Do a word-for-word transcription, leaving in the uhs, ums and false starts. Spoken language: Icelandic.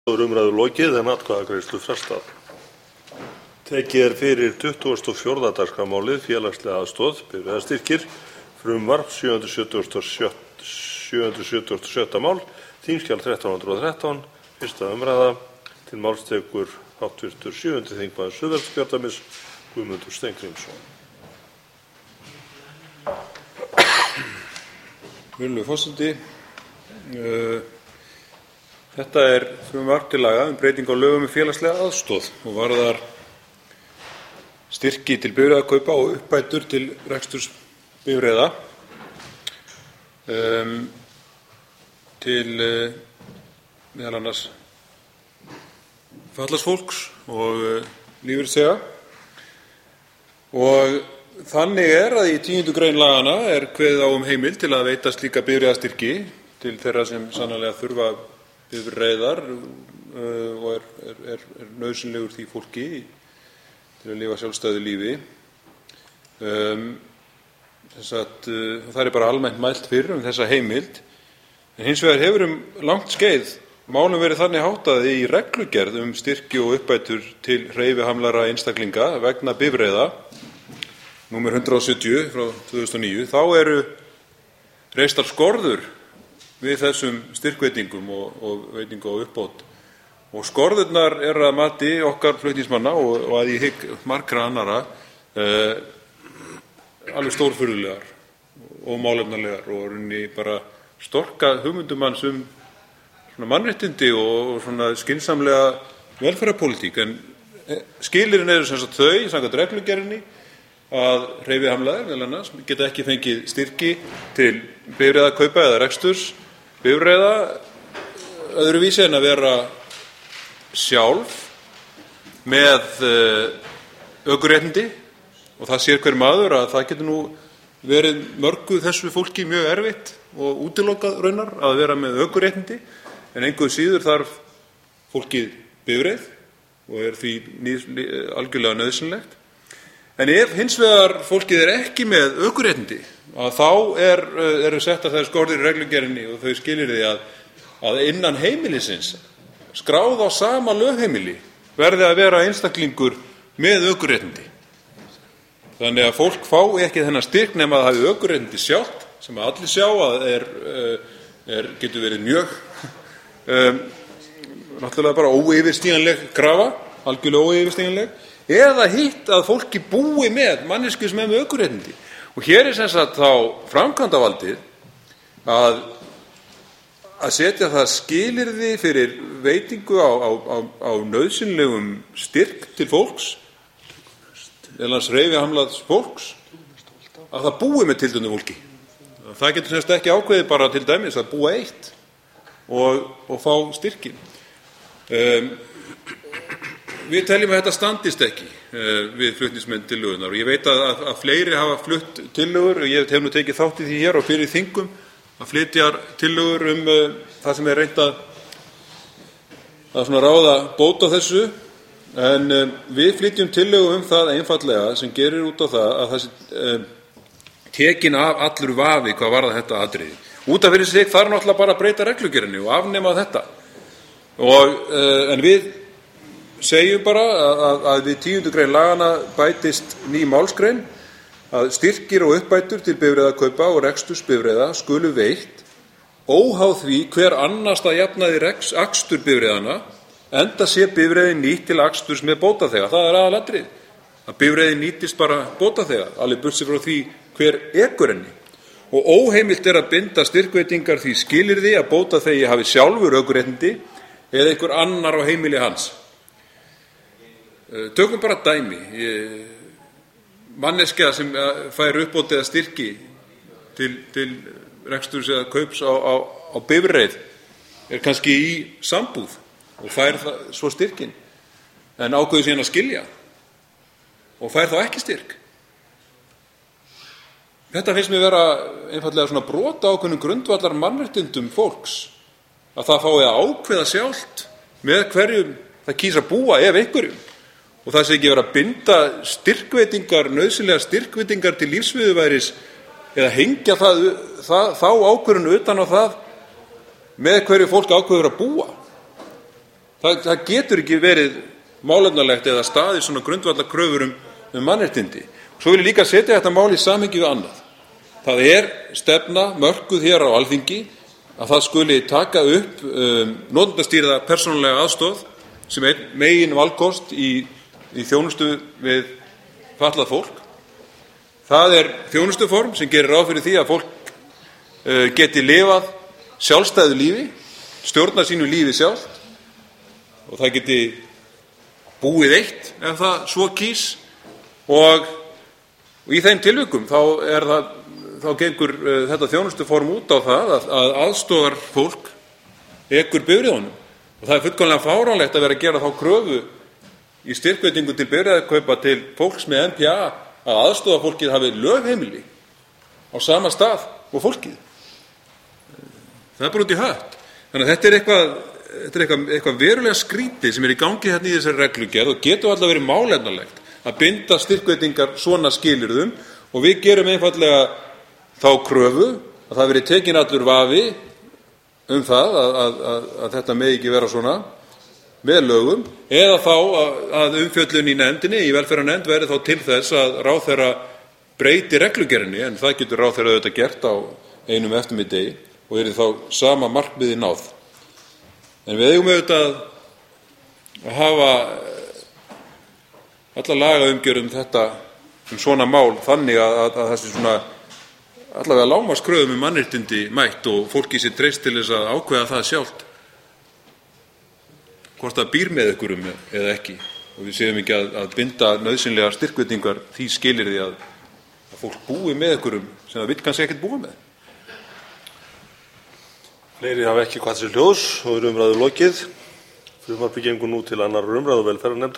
Umræðu lokið en atkvæðagreiðslu frestað. Tekið er fyrir tuttugasta og fjórða dagskrármálið félagslega aðstoð, bifreiðastyrkir, frumvarp sjö hundruð sjötugasta og sjötta mál, þingskjal þrettán hundruð og þrettán, fyrsta umræða. Til máls tekur háttvirtur sjöundi þingmaður Suðvesturkjördæmis, Guðmundur Steingrímsson. Virðulegur forseti, uh, þetta er frumvarp til laga um breytingu á lögum um félagslega aðstoð og varðar styrki til bifreiðakaupa og uppbætur til reksturs bifreiða um, til uh, meðal annars fatlaðs fólks og uh, lífeyrisþega. Og þannig er að í tíundu grein laganna er kveðið á um heimild til að veita slíka bifreiðastyrki til þeirra sem sannarlega þurfa bifreiðar uh, og er, er, er, er nauðsynlegur því fólki til að lifa sjálfstæðu lífi. Um, þess að uh, það er bara almennt mælt fyrir um þessa heimild. En hins vegar hefur um langt skeið málum verið þannig háttað í reglugerð um styrki og uppbætur til hreyfihamlaðra einstaklinga vegna bifreiða, númer hundrað og sjötíu frá tvö þúsund og níu. Þá eru reistar skorður við þessum styrkveitingum og, og veitingu á uppbót. Og skorðurnar eru að mati okkar flutningsmanna og, og að ég hygg margra annara eh, alveg stórfurðulegar og málefnalegar og runni bara storka hugmyndumanns um svona mannréttindi og, og svona skynsamlega velferðarpólitík. En skilyrðin eru sem sagt þau, samkvæmt reglugerðinni, að hreyfihamlaðir meðal annars geta ekki fengið styrki til bifreiðakaupa eða reksturs bifreiða öðruvísi en að vera sjálf með ökuréttindi, og það sér hver maður að það getur nú verið mörgu þessu fólki mjög erfitt og útilokað raunar að vera með ökuréttindi, en engu síður þarf fólkið bifreið og er því algjörlega nauðsynlegt. En ef hins vegar fólkið er ekki með ökuréttindi, að þá er, eru settar þær skorður í reglugerðinni og þau skilyrði að, að innan heimilisins, skráð á sama lögheimili, verði að vera einstaklingur með ökuréttindi. Þannig að fólk fái ekki þennan styrk nema að það hafi ökuréttindi sjálft, sem að allir sjá að er, er, getur verið mjög um, náttúrulega bara óyfirstíganleg krafa, algjörlega óyfirstíganleg, eða hitt að fólki búi með manneskju sem er með ökuréttindi. Og hér er sem sagt þá framkvæmdavaldið að, að setja það skilyrði fyrir veitingu á, á, á, á nauðsynlegum styrk til fólks, eða hreyfihamlaðs fólks, að það búi með tiltöndum fólki. Það getur semst ekki ákveðið bara til dæmis að búa eitt og, og fá styrkin. Um, Við teljum að þetta standist ekki uh, við flutningsmenn tillögunnar, og ég veit að, að, að fleiri hafa flutt tillögur og ég hef nú tekið þátt í því hér og fyrir þingum að flytja tillögur um uh, það sem er reynt að, að svona ráða bót á þessu, en uh, við flytjum tillögu um það einfaldlega sem gerir út á það að það sé uh, tekin af allur vafi hvað varðar þetta atriði. Út af fyrir sig þarf náttúrulega bara að breyta reglugerðinni og afnema þetta. Og, uh, en við segjum bara að, að við tíundu grein laganna bætist ný málsgrein að styrkir og uppbætur til bifreiðakaupa og reksturs bifreiða skulu veitt óháð því hver annars að jafnaði reks akstur bifreiðana, enda sé bifreiðin nýtt til aksturs með bótaþega. Það er aðalatrið, að bifreiðin nýtist bara bótaþega, alveg burtséð frá því hver ekur henni. Og óheimilt er að binda styrkveitingar því skilyrði að bótaþegi hafi sjálfur ökuréttindi eða einhver annar á heimili hans. Tökum bara dæmi. Manneskja sem fær uppbót eða styrki til, til reksturs eða kaups á, á, á bifreið er kannski í sambúð og fær það, svo styrkin, en ákveður síðan að skilja og fær þá ekki styrk. Þetta finnst mér vera einfaldlega svona brot á ákveðnum grundvallar mannréttindum fólks, að það fái að ákveða sjálft með hverjum það kýs að búa, ef einhverjum. Og það sé ekki vera að binda styrkveitingar, nauðsynlegar styrkveitingar til lífsviðurværis eða hengja það, það, þá ákvörðun utan á það með hverju fólk ákveður að búa. Það, það getur ekki verið málefnalegt eða staðið svona grundvallarkröfur um, um mannréttindi. Svo vil ég líka setja þetta mál í samhengi við annað. Það er stefna mörkuð hér á Alþingi að það skuli taka upp um, notendastýrða persónulega aðstoð sem einn megin valkost í, í þjónustu við fatlað fólk. Það er þjónustuform sem gerir ráð fyrir því að fólk uh, geti lifað sjálfstæðu lífi, stjórna sínu lífi sjálft og það geti búið eitt ef það svo kýs og, og í þeim tilvikum þá er það þá gengur uh, þetta þjónustuform út á það að, að aðstoðar fólk ekur bifreiðunum og það er fullkomlega fáránlegt að vera að gera þá kröfu í styrkveitingu til bifreiðakaupa til fólks með N P A að aðstoðarfólkið hafi lögheimili á sama stað og fólkið. Það er bara út í hött. Þannig að þetta er eitthvað, þetta er eitthvað, eitthvað verulega skrítið sem er í gangi hérna í þessari reglugerð og getur alltaf verið málefnalegt að binda styrkveitingar svona skilyrðum og við gerum einfaldlega þá kröfu að það verið tekin allur vafi um það að, að, að, að þetta megi ekki vera svona með lögum eða þá að, að umfjöllun í nefndinni, í velferðarnefnd verði þá til þess að ráðherra breyti reglugerðinni en það getur ráðherra auðvitað gert á einum eftirmiðdegi og er þá sama markmiði náð. En við eigum auðvitað að hafa alla lagaumgjörð um þetta, um svona mál þannig að, að, að þessi svona allavega lágmarkskröfum um mannréttindi mætt og fólki sér treyst til þess að ákveða það sjálft hvort það býr með einhverjum eða ekki og við séum ekki að, að binda nauðsynlegar styrkveitingar því skilyrði að, að fólk búi með einhverjum sem það vill kannski ekkert búa með. Fleiri hafa ekki hvað sér hljóðs og er umræðu lokið. Frumvarpið gengur nú til annarrar umræðu og velferðarnefndar.